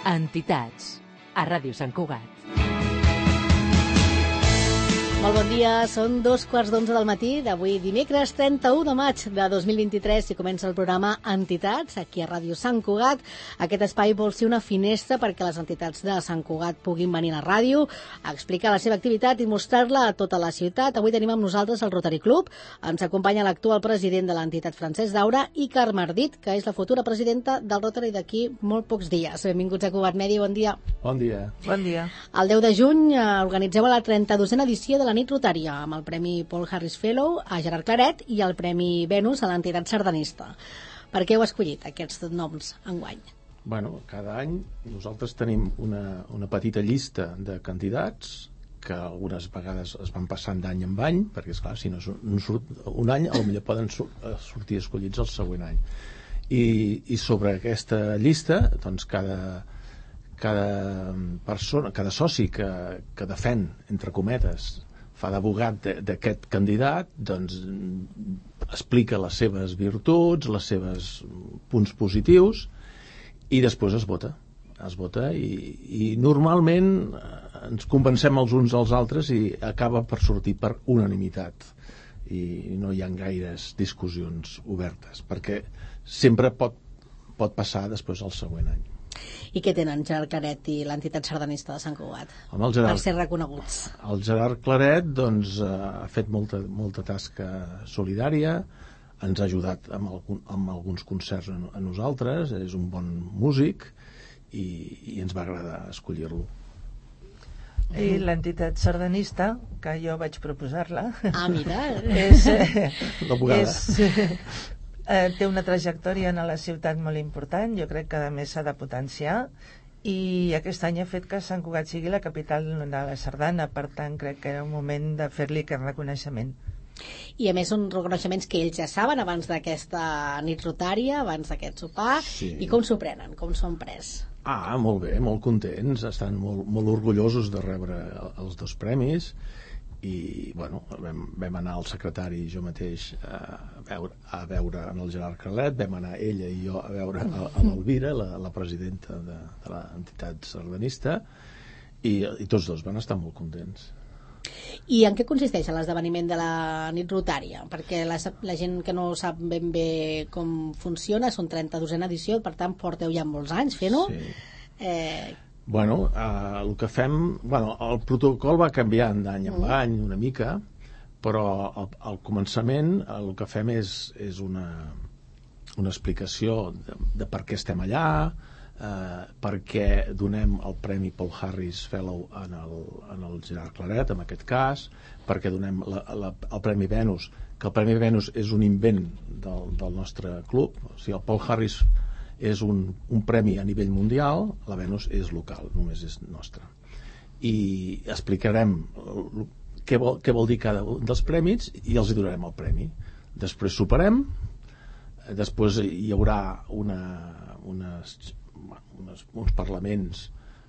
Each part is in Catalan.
Entitats, a Ràdio Sant Cugat. Molt bon dia, són 2:15 del matí d'avui dimecres 31 de maig de 2023 i comença el programa Entitats aquí a Ràdio Sant Cugat. Aquest espai vol ser una finestra perquè les entitats de Sant Cugat puguin venir a la ràdio a explicar la seva activitat i mostrar-la a tota la ciutat. Avui tenim amb nosaltres el Rotary Club, ens acompanya l'actual president de l'entitat Francesc Daura i Carme Ardit, que és la futura presidenta del Rotary d'aquí molt pocs dies. Benvinguts a Cugat Medi, bon dia. Bon dia. Bon dia. El 10 de juny organitzeu la 32a edició de la nit rotària amb el Premi Paul Harris Fellow a Gerard Claret i el Premi Venus a l'entitat sardanista. Per què heu escollit aquests noms enguany? Bueno, cada any nosaltres tenim una petita llista de candidats que algunes vegades es van passant d'any en any, perquè esclar, si no surt un any, potser poden sortir escollits el següent any. I sobre aquesta llista, doncs cada persona, cada soci que defèn, entre cometes, fa d'abogat d'aquest candidat, doncs explica les seves virtuts, les seves punts positius i després es vota i normalment ens convencem els uns als altres i acaba per sortir per unanimitat i no hi ha gaires discussions obertes perquè sempre pot passar després al següent any. I què tenen Gerard Claret i l'entitat sardanista de Sant Cugat per ser reconeguts? El Gerard Claret doncs, ha fet molta tasca solidària, ens ha ajudat amb alguns concerts a nosaltres, és un bon músic i ens va agradar escollir-lo. I l'entitat sardanista, que jo vaig proposar-la, mira, té una trajectòria en la ciutat molt important, jo crec que a més s'ha de potenciar i aquest any ha fet que Sant Cugat sigui la capital de la sardana, per tant crec que era un moment de fer-li aquest reconeixement. I a més són reconeixements que ells ja saben abans d'aquesta nit rotària, abans d'aquest sopar, sí. I com s'ho prenen, com s'ho han pres? Molt bé, molt contents, estan molt orgullosos de rebre els dos premis i bueno, vam anar al secretari i jo mateix a veure en el Gerard Claret, vam anar ella i jo a veure a l'Elvira, la presidenta de l'entitat sardanista i tots dos van estar molt contents. I en què consisteix l'esdeveniment de la nit rotària? Perquè la gent que no sap ben bé com funciona, són 32a edició, per tant porteu ja molts anys fent-ho. Sí. Bueno, el que fem... Bueno, el protocol va canviant d'any en any una mica, però al començament el que fem és una explicació de per què estem allà, per què donem el Premi Paul Harris Fellow en el Gerard Claret, en aquest cas, perquè donem el Premi Venus, que el Premi Venus és un invent del nostre club, o sigui, el Paul Harris és un premi a nivell mundial, la Venus és local, només és nostra. I explicarem què vol dir cada un dels premis i els hi donarem el premi. Després soparem, després hi haurà uns parlaments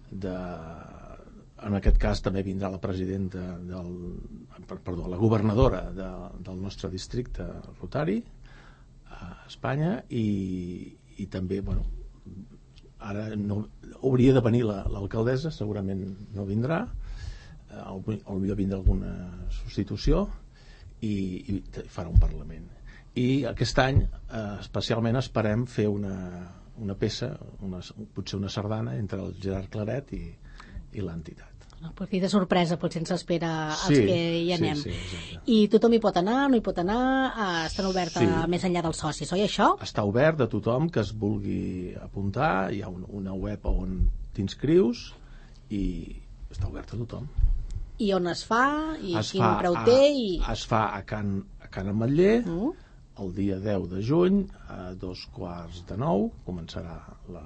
en aquest cas també vindrà la presidenta la governadora del nostre districte rotari a Espanya i també, bueno, ara no, hauria de venir l'alcaldessa, segurament no vindrà, potser vindrà alguna substitució i farà un parlament. I aquest any especialment esperem fer una peça, potser una sardana entre el Gerard Claret i l'entitat. Per fi de sorpresa, potser ens espera els que hi anem. Sí, I tothom hi pot anar, no hi pot anar, estan obertes més enllà dels socis, oi això? Està obert a tothom que es vulgui apuntar, hi ha una web on t'inscrius i està obert a tothom. I on es fa? I quin preu té? Es fa a Can Ametller el dia 10 de juny a 8:45 començarà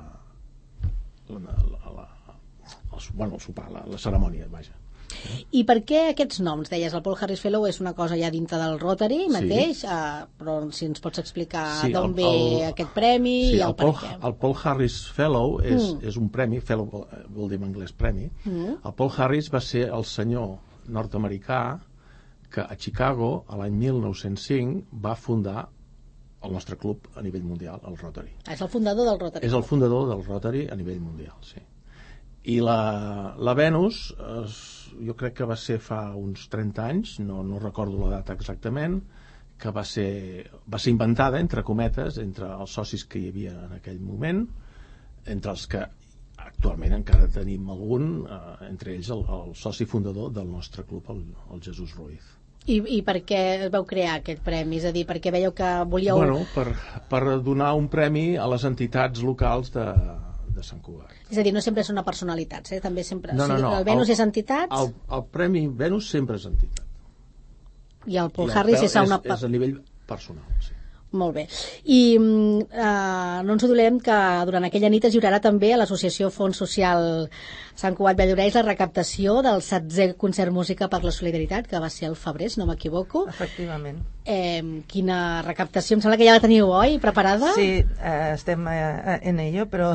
el sopar, la cerimònia, vaja. I per què aquests noms? Deies, el Paul Harris Fellow és una cosa ja dintre del Rotary mateix, però si ens pots explicar d'on ve aquest premi i el per què. El Paul Harris Fellow és un premi, Fellow vol dir en anglès premi. El Paul Harris va ser el senyor nord-americà que a Chicago, a l'any 1905, va fundar el nostre club a nivell mundial, el Rotary. És el fundador del Rotary. És el fundador del Rotary a nivell mundial, sí. I la Venus, jo crec que va ser fa uns 30 anys, no recordo la data exactament, que va ser inventada, entre cometes, entre els socis que hi havia en aquell moment, entre els que actualment encara tenim algun, entre ells el soci fundador del nostre club, el Jesús Ruiz. I per què vau crear aquest premi? És a dir, perquè veieu que volíeu... Bueno, per donar un premi a les entitats locals de Sant Cugat. És a dir, no sempre són personalitats, també sempre... No. El Venus és entitats... El premi Venus sempre és entitat. I el Paul Harris és una... És a nivell personal, sí. Molt bé. I no ens oblidem que durant aquella nit es lliurarà també a l'Associació Fons Social Sant Cugat Valldoreix la recaptació del 7è concert Música per la Solidaritat, que va ser al febrer, si no m'equivoco. Efectivament. Quina recaptació? Em sembla que ja la teniu, oi? Preparada? Sí, estem en ello, però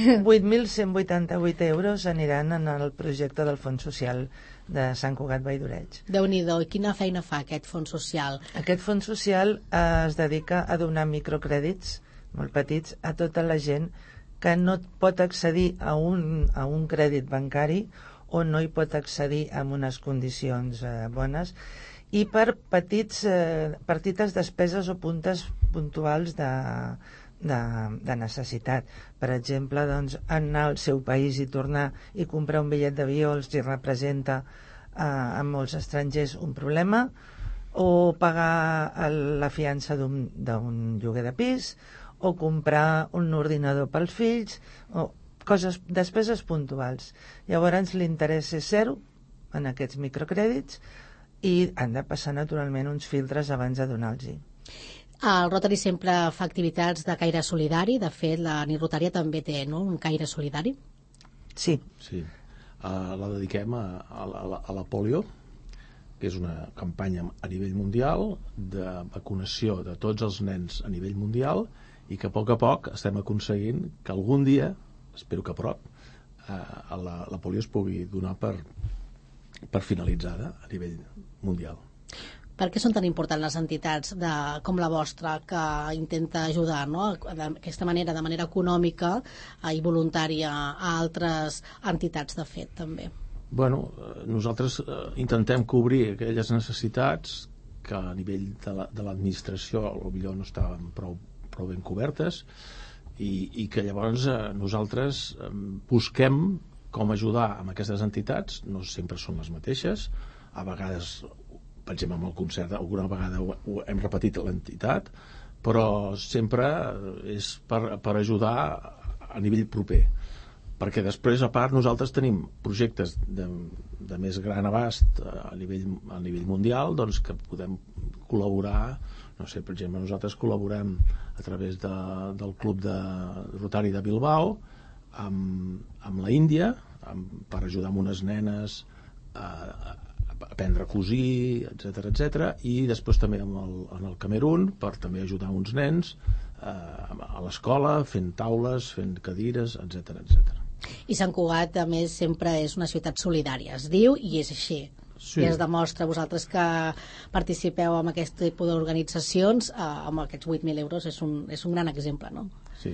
8.188 euros aniran en el projecte del Fons Social de Sant Cugat Valldoreix. Déu-n'hi-do, i quina feina fa aquest fons social? Aquest fons social es dedica a donar microcrèdits molt petits a tota la gent que no pot accedir a un crèdit bancari o no hi pot accedir amb unes condicions bones, i per petites despeses o puntes puntuals de necessitat. Per exemple, doncs, anar al seu país i tornar i comprar un bitllet d'avió els hi representa a molts estrangers un problema, o pagar la fiança d'un lloguer de pis, o comprar un ordinador pels fills, o despeses puntuals. Llavors l'interès és zero en aquests microcrèdits i han de passar naturalment uns filtres abans de donar-los-hi. El Rotary sempre fa activitats de caire solidari. De fet, la nit rotària també té, no?, un caire solidari. Sí. La dediquem a la polio, que és una campanya a nivell mundial de vacunació de tots els nens a nivell mundial, i que a poc estem aconseguint que algun dia, espero que a prop, la polio es pugui donar per finalitzada a nivell mundial. Per què són tan importants les entitats com la vostra, que intenta ajudar, no?, d'aquesta manera, de manera econòmica i voluntària, a altres entitats, de fet, també? Bueno, nosaltres intentem cobrir aquelles necessitats que a nivell de l'administració potser no estaven prou ben cobertes, i que llavors nosaltres busquem com ajudar amb aquestes entitats. No sempre són les mateixes, a vegades, per exemple, amb el concert alguna vegada ho hem repetit a l'entitat, però sempre és per ajudar a nivell proper, perquè després, a part, nosaltres tenim projectes de més gran abast a nivell mundial, doncs, que podem col·laborar. No sé, per exemple, nosaltres col·laborem a través del Club de Rotari de Bilbao amb la Índia, per ajudar amb unes nenes a aprendre a cosir, etc. I després també en el Camerun, per també ajudar uns nens a l'escola, fent taules, fent cadires, etc. I Sant Cugat, a més, sempre és una ciutat solidària, es diu, i és així. Sí. I es demostra, vosaltres que participeu en aquest tipus d'organitzacions, amb aquests 8.000 euros és un gran exemple, no? Sí.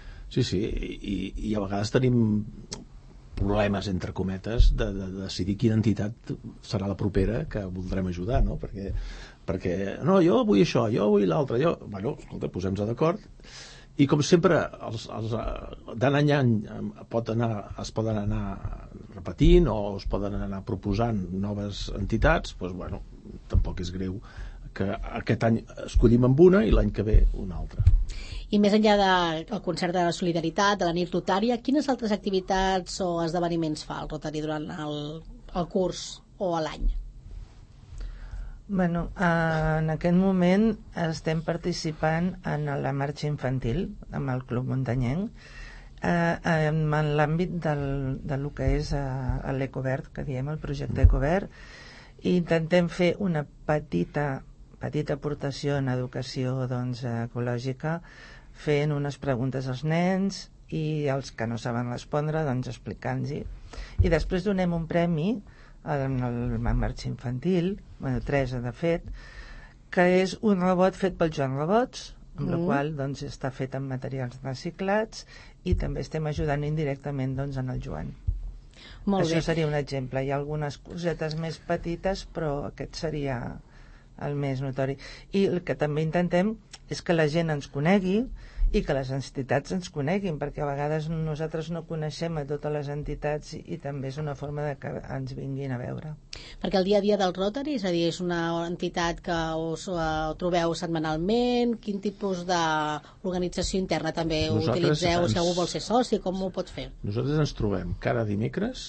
I a vegades tenim problemes, entre cometes, de decidir quina entitat serà la propera que voldrem ajudar, no? Perquè no, jo vull això, jo vull l'altre, bueno, escolta, posem-nos d'acord. I com sempre, d'any en any es poden anar repetint o es poden anar proposant noves entitats, doncs, bueno, tampoc és greu que aquest any escollim amb una i l'any que ve una altra. I més enllà del concert de solidaritat, de la nit rotària, quines altres activitats o esdeveniments fa el Rotary durant el curs o l'any? Bueno, en aquest moment estem participant en la marxa infantil amb el Club Muntanyenc, en l'àmbit del que és l'Ecovert, que diem el projecte Ecovert, i intentem fer una petita aportació en educació, doncs, ecològica, fent unes preguntes als nens i els que no saben respondre, doncs, explicant-los. I després donem un premi en la marxa infantil, 3 de fet, que és un robot fet pel Joan Robots, amb la qual, doncs, està fet amb materials reciclats, i també estem ajudant indirectament, doncs, en el Joan. Molt Això bé. seria un exemple. Hi ha algunes cosetes més petites, però aquest seria el més notori. I el que també intentem és que la gent ens conegui i que les entitats ens coneguin, perquè a vegades nosaltres no coneixem a totes les entitats i també és una forma de que ens vinguin a veure. Perquè el dia a dia del Rotary, és a dir, és una entitat que us trobeu setmanalment, quin tipus d'organització interna també utilitzeu, si algú vol ser soci, com ho pot fer? Nosaltres ens trobem cada dimecres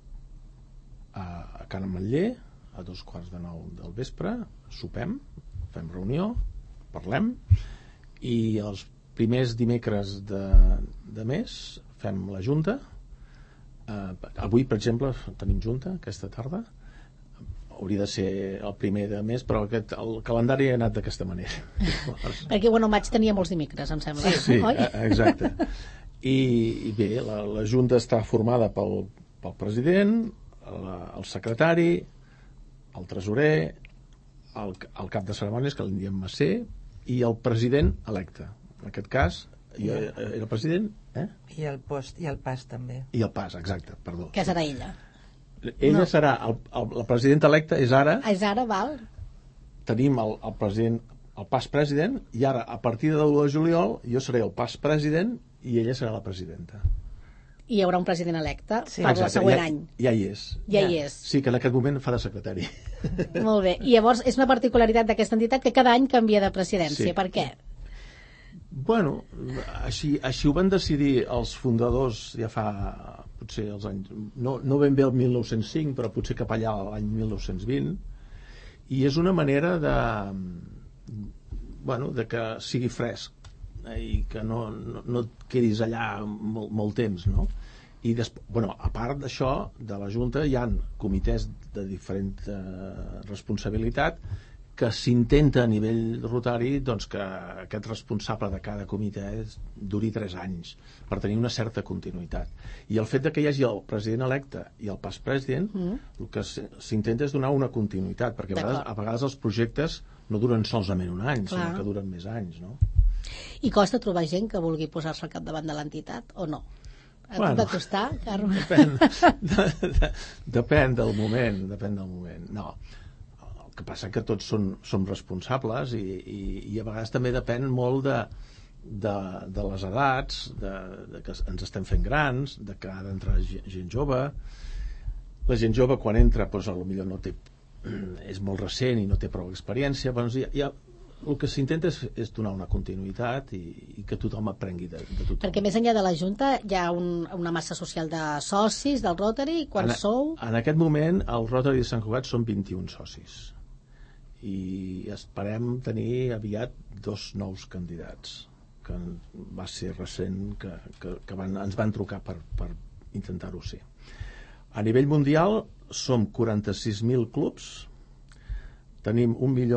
a Can Ametller a 8:45 del vespre, sopem, fem reunió, parlem, i els primers dimecres de mes fem la junta. Avui, per exemple, tenim junta aquesta tarda. Hauria de ser el primer de mes, però el calendari ha anat d'aquesta manera. Perquè, bueno, maig tenia molts dimecres, em sembla. Sí, oi? exacte. I bé, la junta està formada pel president, el secretari, el tresorer, el cap de cerimònies, que l'en diem Macer, i el president electe. En aquest cas, jo era el president, I el pas també. i el pas, exacte, perdó. Que serà ella. Ella serà, la presidenta electa és ara, És ara, val? tenim el president, el pas president, i ara, a partir de l'1 de juliol, jo seré el pas president i ella serà la presidenta. I hi haurà un president electe Sí. per el Exacte, següent any. Ja hi és. Ja hi és. Sí, que en aquest moment fa de secretari. Molt bé. I llavors és una particularitat d'aquesta entitat que cada any canvia de presidència. Sí. Per què? Bueno, així ho van decidir els fundadors ja fa, potser els anys, no ben bé el 1905, però potser cap allà l'any 1920, i és una manera de que sigui fresc i que no et quedis allà molt temps, no? I a part d'això, de la Junta hi ha comitès de diferent responsabilitat que s'intenta a nivell rotari doncs, que aquest responsable de cada comitè duri 3 anys per tenir una certa continuïtat. I el fet de que hi hagi el president electe i el pas president, el que s'intenta és donar una continuïtat, perquè a vegades els projectes no duren solament un any, sinó que duren més anys, no? I costa trobar gent que vulgui posar-se al capdavant de l'entitat o no? Bueno, de costar, Carme? Depèn del moment, No, el que passa que tots som responsables i a vegades també depèn molt de les edats, de que ens estem fent grans, de que ha d'entrar gent jove. La gent jove quan entra doncs, potser no té, és molt recent i no té prou experiència, doncs el que s'intenta és donar una continuïtat i que tothom aprengui de tothom. Perquè més enllà de la Junta hi ha una massa social de socis del Rotary. Quants sou? En aquest moment el Rotary de Sant Cugat són 21 socis i esperem tenir aviat 2 nous candidats, que va ser recent que ens van trucar per intentar-ho ser. A nivell mundial som 46.000 clubs, tenim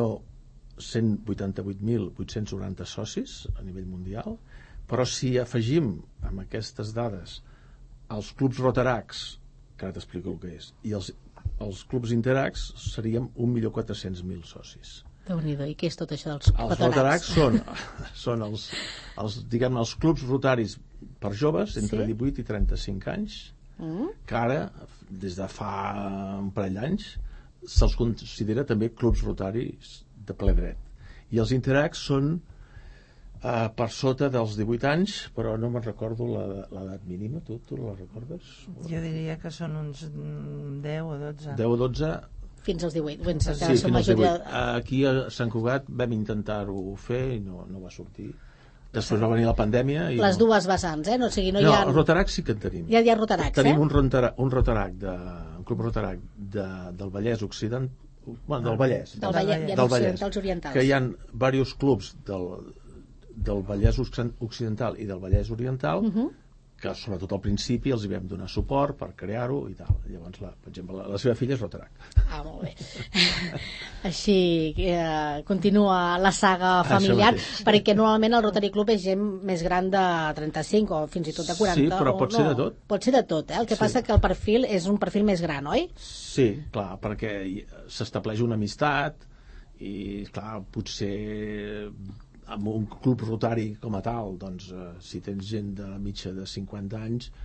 1.188.890 socis a nivell mundial, però si afegim amb aquestes dades els clubs rotaracs, que ara t'explico el que és, i els clubs interacs, seríem 1.400.000 socis. Déu-n'hi-do, i què és tot això dels Els rotaracs són els clubs rotaris per joves entre 18 i 35 anys, que ara, des de fa un parell d'anys, se'ls considera també clubs rotaris de ple dret. I els interacs són per sota dels 18 anys, però no me'n recordo l'edat mínima. Tu la recordes? Jo diria que són uns 10 o 12. 10 o 12. Fins als 18. Sí, fins als 18. Aquí a Sant Cugat vam intentar-ho fer i no va sortir. Després va venir la pandèmia. Les dues vessants, no? O sigui, no hi ha... els rotaracs sí que en tenim. Ja hi ha rotaracs, Tenim un club rotarac del Vallès Occidental, del Vallès. Del Vallès, dels orientals. Que hi ha diversos clubs del Vallès Occidental i del Vallès Oriental, que sobretot al principi els hi vam donar suport per crear-ho i tal. Llavors, per exemple, la seva filla és rotarac. Molt bé. Així continua la saga familiar, perquè normalment el Rotary Club és gent més gran de 35 o fins i tot de 40. Sí, però pot ser de tot. Pot ser de tot, El que passa que el perfil és un perfil més gran, oi? Sí, clar, perquè s'estableix una amistat i, clar, potser amb un club rotari com a tal, doncs, si tens gent de mitja de 50 anys,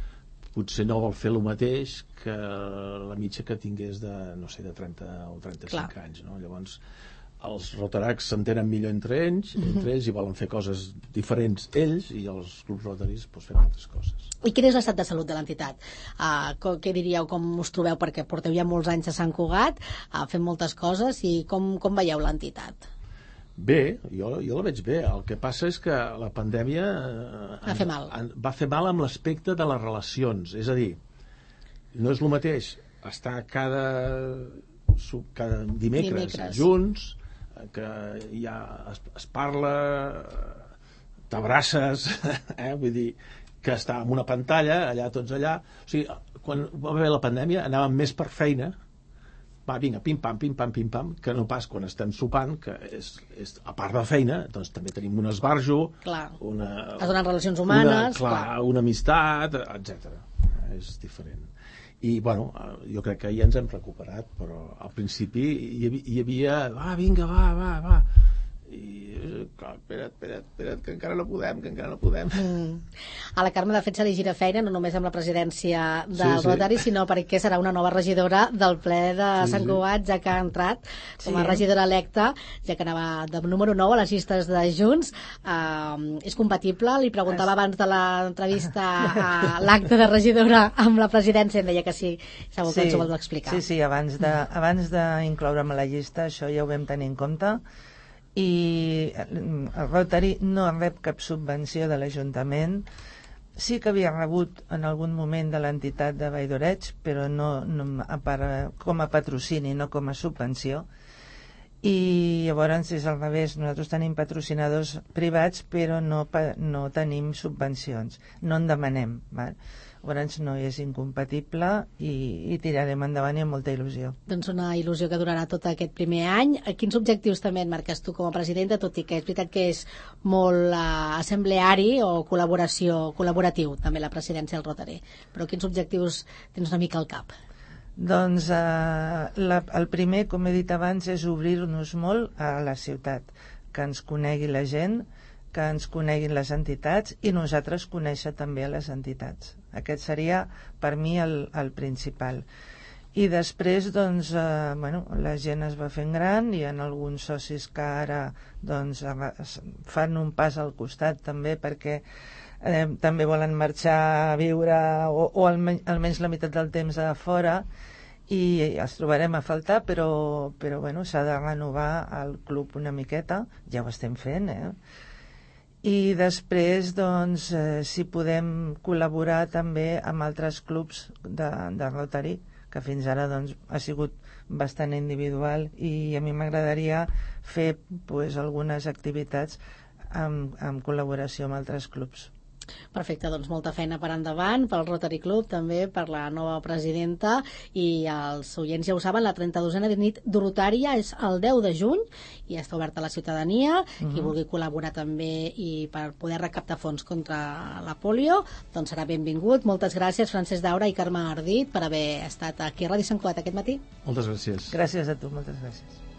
potser no vol fer el mateix que la mitja que tingués de, no sé, de 30 o 35 anys, no? Llavors els rotaracs s'entenen millor entre ells i volen fer coses diferents ells, i els clubs rotaris doncs, fem altres coses. I quin és l'estat de salut de l'entitat? Què diríeu, com us trobeu? Perquè porteu ja molts anys a Sant Cugat, fent moltes coses, i com veieu l'entitat? Bé, jo la veig bé. El que passa és que la pandèmia va fer mal. Va fer mal amb l'aspecte de les relacions. És a dir, no és el mateix estar cada dimecres junts, que ja es parla, t'abraces, vull dir, que estar en una pantalla, allà tots allà. O sigui, quan va haver la pandèmia anàvem més per feina, va, vinga, pim-pam, que no pas quan estem sopant, que és a part de feina, doncs també tenim un esbarjo, es donen relacions humanes, una amistat, etc. És diferent. I, bueno, jo crec que ja ens hem recuperat, però al principi hi havia, vinga, va, i clar, espera't, que encara no podem. A la Carme, de fet, se li gira feina, no només amb la presidència del Rotary, sinó perquè serà una nova regidora del ple de Sant Cugat, ja que ha entrat com a regidora electa, ja que anava de número 9 a les llistes de Junts. És compatible? Li preguntava abans de l'entrevista a l'acte de regidora amb la presidència, em deia que sí, segur que ens ho vol explicar. Sí, abans d'incloure'm a la llista, això ja ho vam tenir en compte, i el Rotary no rep cap subvenció de l'Ajuntament. Sí que havia rebut en algun moment de l'entitat de Vall d'Oreig, però no com a patrocini, no com a subvenció. I llavors és al revés, nosaltres tenim patrocinadors privats, però no tenim subvencions, no en demanem, val? Llavors no és incompatible i tirarem endavant i amb molta il·lusió. Doncs una il·lusió que durarà tot aquest primer any. Quins objectius també et marques tu com a presidenta, tot i que és veritat que és molt assembleari o col·laboratiu també la presidència del Rotary, però quins objectius tens una mica al cap? Doncs el primer, com he dit abans, és obrir-nos molt a la ciutat, que ens conegui la gent, que ens coneguin les entitats i nosaltres conèixer també a les entitats. Aquest seria per mi el principal. I després, doncs, la gent es va fent gran, hi ha alguns socis que ara doncs, fan un pas al costat també, perquè també volen marxar a viure o almenys la meitat del temps a fora, i els trobarem a faltar, però s'ha de renovar el club una miqueta, ja ho estem fent, I després, doncs, si podem col·laborar també amb altres clubs de Rotary, que fins ara doncs, ha sigut bastant individual, i a mi m'agradaria fer algunes activitats en col·laboració amb altres clubs. Perfecte, doncs molta feina per endavant pel Rotary Club, també per la nova presidenta, i els oients ja ho saben, la 32a nit Rotària és el 10 de juny i està oberta a la ciutadania. Qui vulgui col·laborar també i per poder recaptar fons contra la pòlio, doncs serà benvingut. Moltes gràcies, Francesc Daura i Carme Ardit, per haver estat aquí a Ràdio Sant Cugat aquest matí. Moltes gràcies. Gràcies a tu, moltes gràcies.